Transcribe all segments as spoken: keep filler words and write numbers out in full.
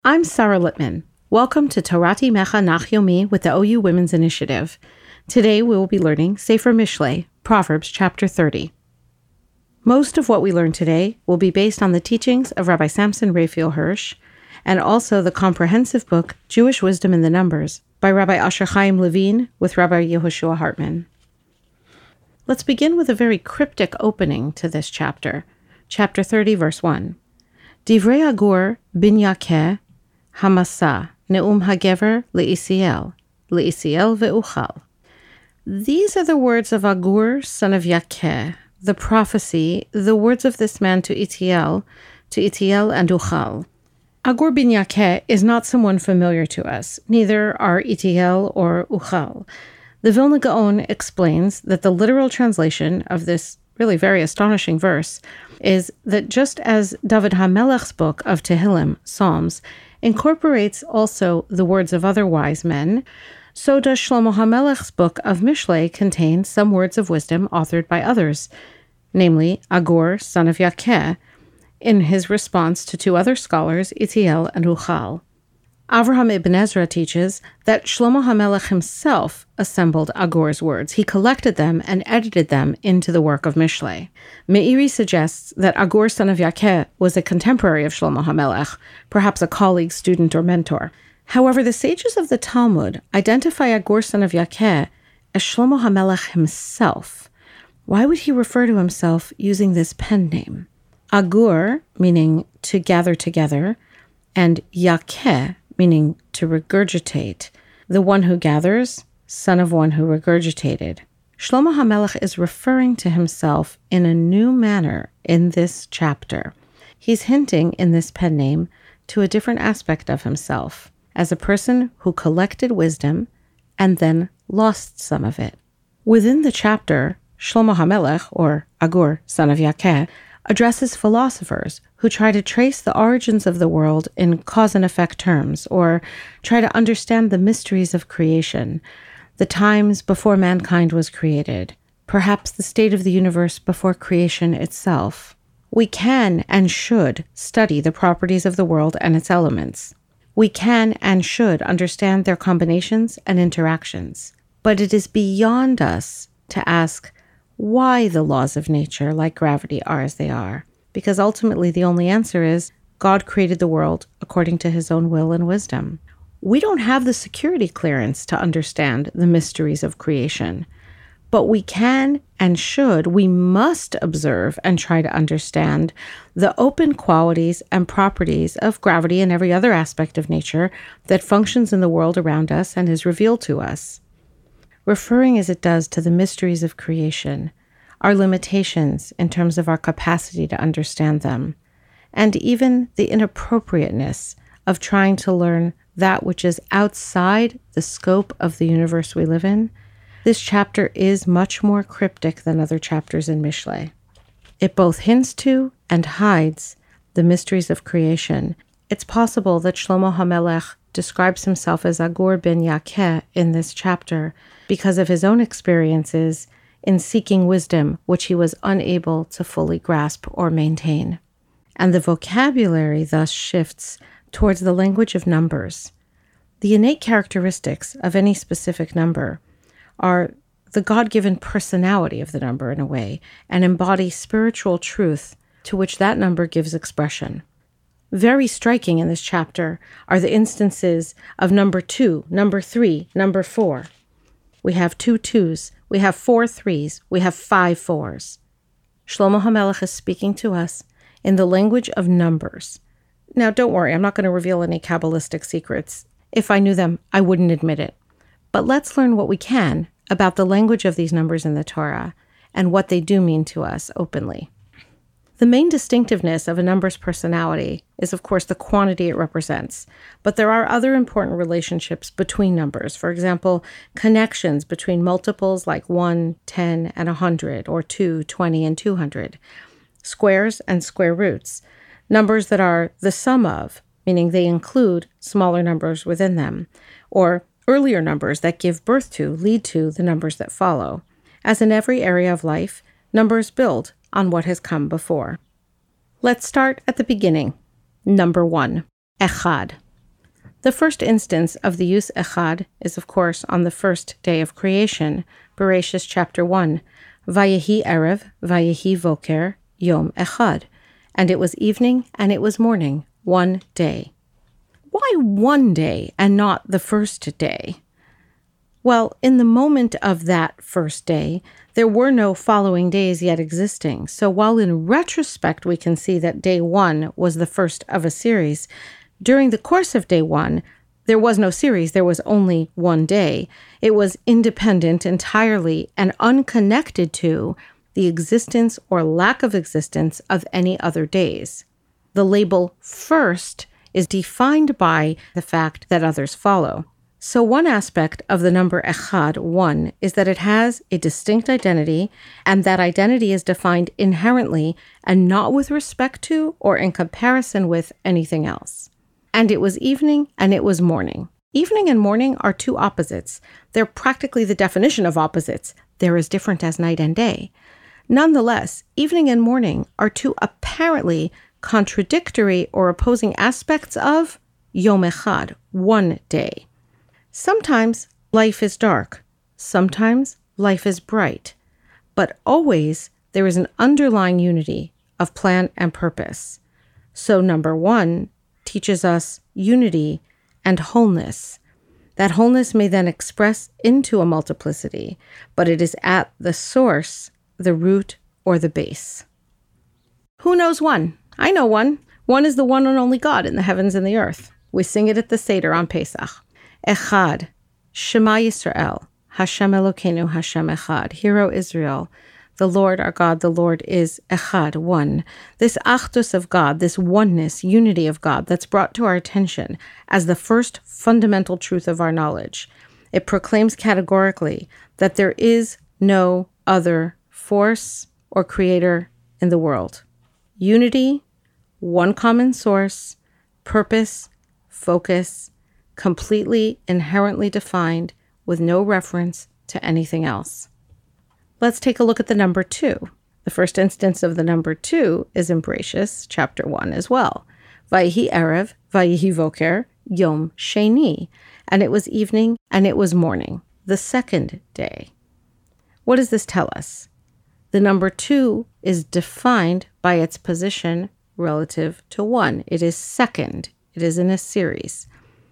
I'm Sarah Littman. Welcome to Torat Imecha Nach Yomi with the O U Women's Initiative. Today we will be learning Sefer Mishlei, Proverbs chapter thirty. Most of what we learn today will be based on the teachings of Rabbi Samson Raphael Hirsch and also the comprehensive book Jewish Wisdom in the Numbers by Rabbi Asher Chaim Levine with Rabbi Yehoshua Hartman. Let's begin with a very cryptic opening to this chapter, chapter thirty, verse one. Divrei Agur bin Yakeh Hamasa Neum Hagever Leisiel Leisiel ve'uchal. These are the words of Agur, son of Yakeh, the prophecy, the words of this man to Itiel, to Itiel and Uchal. Agur bin Yakeh is not someone familiar to us, neither are Itiel or Uchal. The Vilna Gaon explains that the literal translation of this really very astonishing verse is that just as David HaMelech's book of Tehillim, Psalms, incorporates also the words of other wise men, so does Shlomo HaMelech's book of Mishlei contain some words of wisdom authored by others, namely Agur, son of Yakeh, in his response to two other scholars, Itiel and Uchal. Avraham ibn Ezra teaches that Shlomo HaMelech himself assembled Agur's words. He collected them and edited them into the work of Mishlei. Meiri suggests that Agur, son of Yakeh, was a contemporary of Shlomo HaMelech, perhaps a colleague, student, or mentor. However, the sages of the Talmud identify Agur, son of Yakeh, as Shlomo HaMelech himself. Why would he refer to himself using this pen name? Agur, meaning to gather together, and Yakeh, meaning to regurgitate, the one who gathers, son of one who regurgitated. Shlomo HaMelech is referring to himself in a new manner in this chapter. He's hinting in this pen name to a different aspect of himself, as a person who collected wisdom and then lost some of it. Within the chapter, Shlomo HaMelech, or Agur, son of Yakeh, addresses philosophers who try to trace the origins of the world in cause and effect terms, or try to understand the mysteries of creation, the times before mankind was created, perhaps the state of the universe before creation itself. We can and should study the properties of the world and its elements. We can and should understand their combinations and interactions. But it is beyond us to ask why the laws of nature, like gravity, are as they are. Because ultimately the only answer is God created the world according to his own will and wisdom. We don't have the security clearance to understand the mysteries of creation, but we can and should, we must observe and try to understand the open qualities and properties of gravity and every other aspect of nature that functions in the world around us and is revealed to us. Referring as it does to the mysteries of creation, our limitations in terms of our capacity to understand them, and even the inappropriateness of trying to learn that which is outside the scope of the universe we live in, this chapter is much more cryptic than other chapters in Mishlei. It both hints to and hides the mysteries of creation. It's possible that Shlomo HaMelech describes himself as Agur bin Yakeh in this chapter because of his own experiences in seeking wisdom, which he was unable to fully grasp or maintain. And the vocabulary thus shifts towards the language of numbers. The innate characteristics of any specific number are the God-given personality of the number in a way, and embody spiritual truth to which that number gives expression. Very striking in this chapter are the instances of number two, number three, number four. We have two twos, we have four threes, we have five fours. Shlomo HaMelech is speaking to us in the language of numbers. Now, don't worry, I'm not going to reveal any Kabbalistic secrets. If I knew them, I wouldn't admit it. But let's learn what we can about the language of these numbers in the Torah and what they do mean to us openly. The main distinctiveness of a number's personality is, of course, the quantity it represents, but there are other important relationships between numbers. For example, connections between multiples like one, ten, and one hundred, or two, twenty, and two hundred. Squares and square roots, numbers that are the sum of, meaning they include smaller numbers within them, or earlier numbers that give birth to, lead to the numbers that follow. As in every area of life, numbers build on what has come before. Let's start at the beginning. Number one, Echad. The first instance of the use echad is, of course, on the first day of creation, Bereshis chapter one, Vayehi erev, Vayehi voker, Yom echad. And it was evening, and it was morning, one day. Why one day and not the first day? Well, in the moment of that first day, there were no following days yet existing. So while in retrospect we can see that day one was the first of a series, during the course of day one, there was no series, there was only one day. It was independent entirely and unconnected to the existence or lack of existence of any other days. The label first is defined by the fact that others follow. So one aspect of the number echad, one, is that it has a distinct identity, and that identity is defined inherently and not with respect to or in comparison with anything else. And it was evening and it was morning. Evening and morning are two opposites. They're practically the definition of opposites. They're as different as night and day. Nonetheless, evening and morning are two apparently contradictory or opposing aspects of Yom Echad, one day. Sometimes life is dark, sometimes life is bright, but always there is an underlying unity of plan and purpose. So number one teaches us unity and wholeness. That wholeness may then express into a multiplicity, but it is at the source, the root, or the base. Who knows one? I know one. One is the one and only God in the heavens and the earth. We sing it at the Seder on Pesach. Echad, Shema Yisrael, Hashem Elokeinu, Hashem Echad. Hear, O Israel, the Lord our God, the Lord is Echad, one. This achdus of God, this oneness, unity of God, that's brought to our attention as the first fundamental truth of our knowledge. It proclaims categorically that there is no other force or creator in the world. Unity, one common source, purpose, focus, completely inherently defined with no reference to anything else. Let's take a look at the number two. The first instance of the number two is in Bereshis, chapter one as well. Vayehi erev, vayehi voker, Yom Sheni. And it was evening and it was morning, the second day. What does this tell us? The number two is defined by its position relative to one. It is second. It is in a series.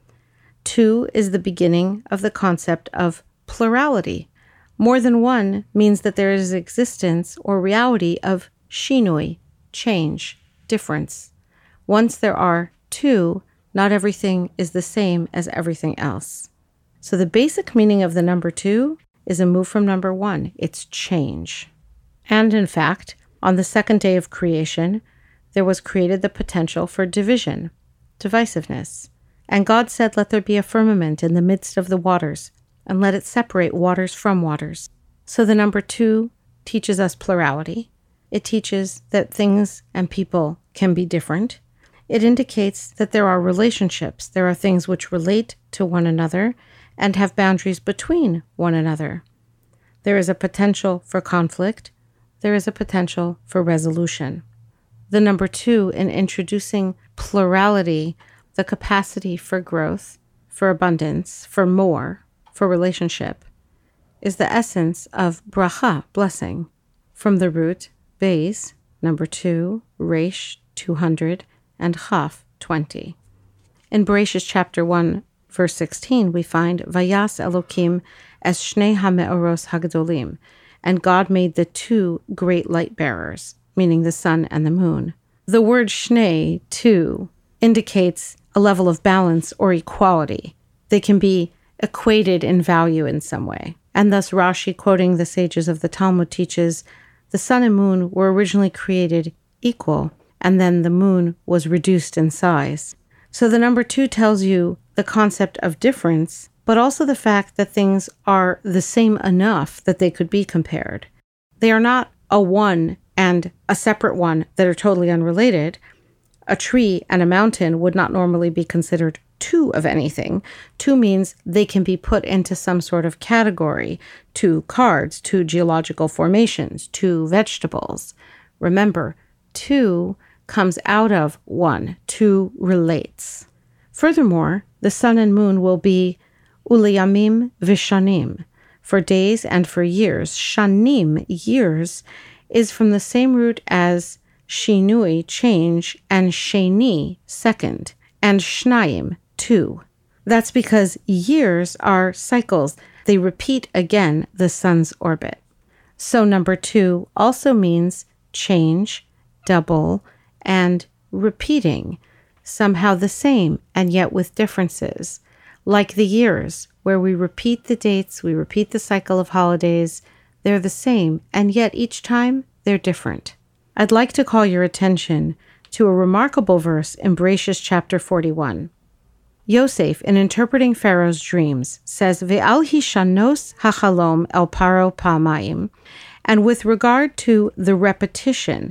Two is the beginning of the concept of plurality. More than one means that there is existence or reality of shinui, change, difference. Once there are two, not everything is the same as everything else. So the basic meaning of the number two is a move from number one. It's change. And in fact, on the second day of creation, there was created the potential for division, divisiveness. And God said, let there be a firmament in the midst of the waters, and let it separate waters from waters. So the number two teaches us plurality. It teaches that things and people can be different. It indicates that there are relationships. There are things which relate to one another and have boundaries between one another. There is a potential for conflict. There is a potential for resolution. The number two, in introducing plurality, the capacity for growth, for abundance, for more, for relationship, is the essence of bracha, blessing, from the root beis, number two, resh, two hundred, and chaf, twenty. In Bereshis chapter one, verse sixteen, we find Vayas Elokim es shnei hameoros hagdolim, and God made the two great light bearers, meaning the sun and the moon. The word shnei, two, indicates a level of balance or equality. They can be equated in value in some way. And thus Rashi, quoting the sages of the Talmud, teaches the sun and moon were originally created equal, and then the moon was reduced in size. So the number two tells you the concept of difference, but also the fact that things are the same enough that they could be compared. They are not a one and a separate one that are totally unrelated. A tree and a mountain would not normally be considered two of anything. Two means they can be put into some sort of category. Two cards, two geological formations, two vegetables. Remember, two comes out of one. Two relates. Furthermore, the sun and moon will be ulayamim vishanim, for days and for years. Shanim, years, is from the same root as shinui, change, and sheni, second, and shnayim, two. That's because years are cycles. They repeat again the sun's orbit. So number two also means change, double, and repeating, somehow the same and yet with differences. Like the years, where we repeat the dates, we repeat the cycle of holidays, they're the same, and yet each time they're different. I'd like to call your attention to a remarkable verse in Bereshis chapter forty-one. Yosef, in interpreting Pharaoh's dreams, says, Ve'al hishanos hachalom el paro pa'amayim, and with regard to the repetition,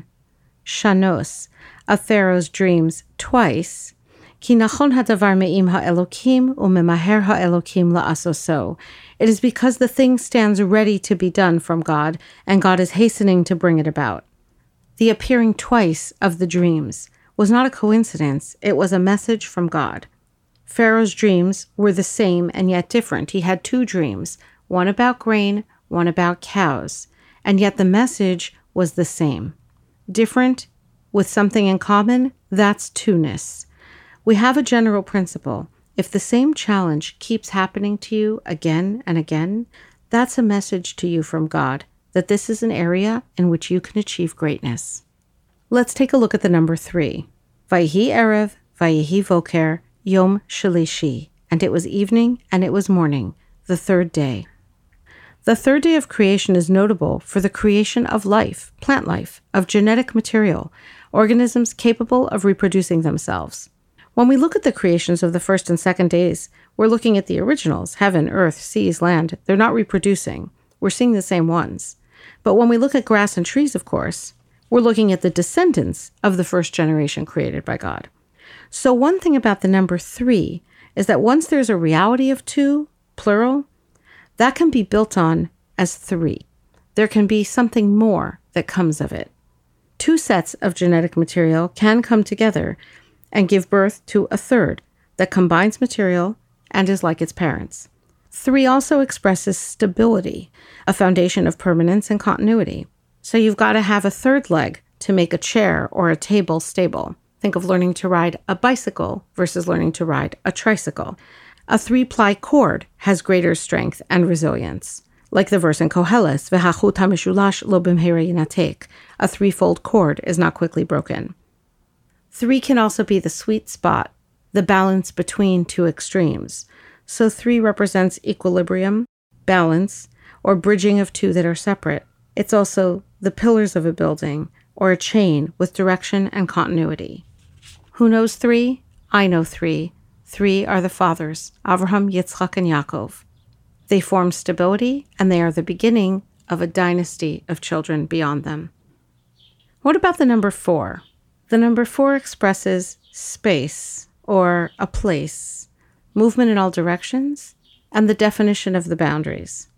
shanos, of Pharaoh's dreams twice, Ki nachon hadavar me'im ha'elokim u'memaher ha'elokim la'asoso. It is because the thing stands ready to be done from God, and God is hastening to bring it about. The appearing twice of the dreams was not a coincidence, it was a message from God. Pharaoh's dreams were the same and yet different. He had two dreams, one about grain, one about cows, and yet the message was the same. Different with something in common, that's two-ness. We have a general principle. If the same challenge keeps happening to you again and again, that's a message to you from God that this is an area in which you can achieve greatness. Let's take a look at the number three. Vayihi erev, vayihi voker, Yom Shalishi, and it was evening and it was morning, the third day. The third day of creation is notable for the creation of life, plant life, of genetic material, organisms capable of reproducing themselves. When we look at the creations of the first and second days, we're looking at the originals, heaven, earth, seas, land. They're not reproducing. We're seeing the same ones. But when we look at grass and trees, of course, we're looking at the descendants of the first generation created by God. So one thing about the number three is that once there's a reality of two, plural, that can be built on as three. There can be something more that comes of it. Two sets of genetic material can come together and give birth to a third that combines material and is like its parents. Three also expresses stability, a foundation of permanence and continuity. So you've got to have a third leg to make a chair or a table stable. Think of learning to ride a bicycle versus learning to ride a tricycle. A three-ply cord has greater strength and resilience. Like the verse in Koheles, V'hachut hamishulash lo b'mheira yinatek. A threefold cord is not quickly broken. Three can also be the sweet spot, the balance between two extremes. So three represents equilibrium, balance, or bridging of two that are separate. It's also the pillars of a building, or a chain with direction and continuity. Who knows three? I know three. Three are the fathers, Avraham, Yitzchak, and Yaakov. They form stability, and they are the beginning of a dynasty of children beyond them. What about the number four? The number four expresses space, or a place, movement in all directions, and the definition of the boundaries.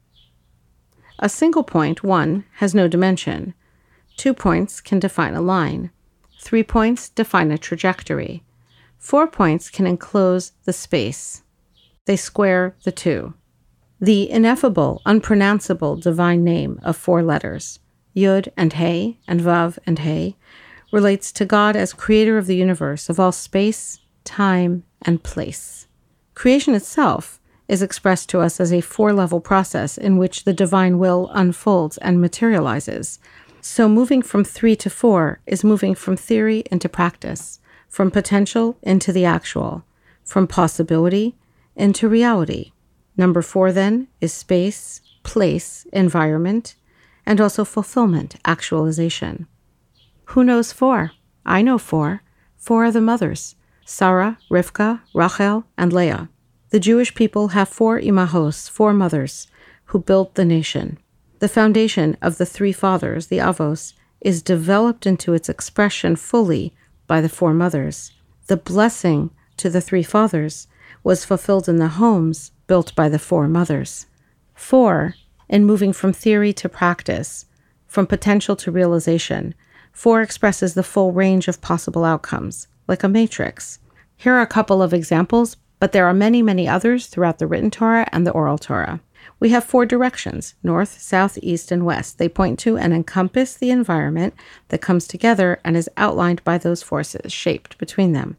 A single point, one, has no dimension. Two points can define a line. Three points define a trajectory. Four points can enclose the space. They square the two. The ineffable, unpronounceable divine name of four letters, Yud and He and Vav and He, relates to God as creator of the universe, of all space, time, and place. Creation itself is expressed to us as a four-level process in which the divine will unfolds and materializes. So moving from three to four is moving from theory into practice, from potential into the actual, from possibility into reality. Number four, then, is space, place, environment, and also fulfillment, actualization. Who knows four? I know four. Four are the mothers, Sarah, Rivka, Rachel, and Leah. The Jewish people have four imahos, four mothers, who built the nation. The foundation of the three fathers, the avos, is developed into its expression fully by the four mothers. The blessing to the three fathers was fulfilled in the homes built by the four mothers. Four, in moving from theory to practice, from potential to realization, four expresses the full range of possible outcomes, like a matrix. Here are a couple of examples, but there are many, many others throughout the written Torah and the oral Torah. We have four directions, north, south, east, and west. They point to and encompass the environment that comes together and is outlined by those forces shaped between them.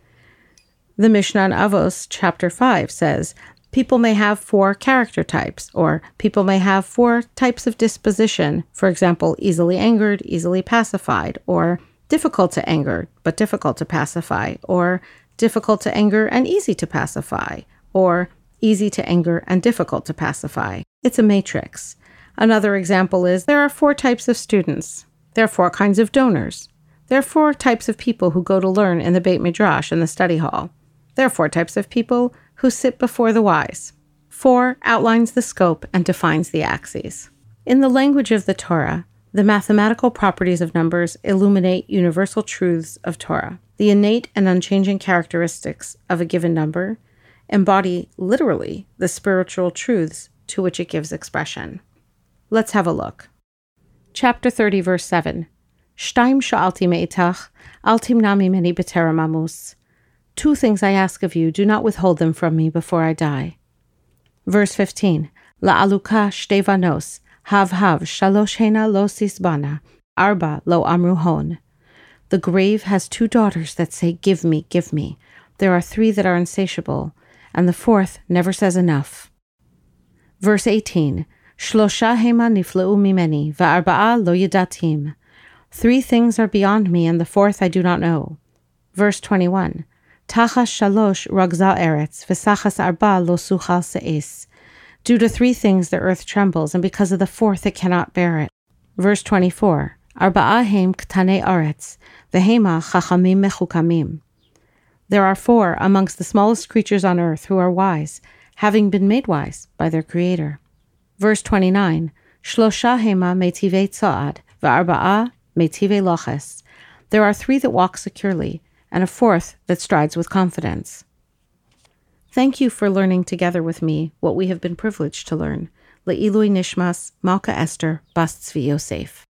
The Mishnah in Avos, chapter five, says, people may have four character types, or people may have four types of disposition, for example, easily angered, easily pacified, or difficult to anger, but difficult to pacify, or difficult to anger and easy to pacify, or easy to anger and difficult to pacify. It's a matrix. Another example is there are four types of students. There are four kinds of donors. There are four types of people who go to learn in the Beit Midrash in the study hall. There are four types of people who sit before the wise. Four outlines the scope and defines the axes. In the language of the Torah, the mathematical properties of numbers illuminate universal truths of Torah. The innate and unchanging characteristics of a given number embody literally the spiritual truths to which it gives expression. Let's have a look. Chapter thirty, verse seven. Shtaim sha'alti me'itach, al timna mimeni b'terem amus. Two things I ask of you, do not withhold them from me before I die. Verse fifteen. La'aluka shtei vanos, hav hav shalosh hena lo sisbana, arba lo amru hon. The grave has two daughters that say, give me, give me. There are three that are insatiable, and the fourth never says enough. Verse eighteen. Shlosha hema nifleu mimeni, va'arba'a lo yedatim. Three things are beyond me, and the fourth I do not know. Verse twenty-one. Tachas shalosh ragza eretz, v'sachas arba lo suchal se'is. Due to three things the earth trembles, and because of the fourth it cannot bear it. Verse twenty-four. Arba'a hem k'tanei aretz, v'hema chachamim mechukamim. There are four amongst the smallest creatures on earth who are wise, having been made wise by their Creator. Verse twenty-nine. Shlosha hema metivei tza'ad, v'arba'a metivei loches. There are three that walk securely, and a fourth that strides with confidence. Thank you for learning together with me what we have been privileged to learn. Le'ilui nishmas Malka Esther Bas Tzvi Yosef.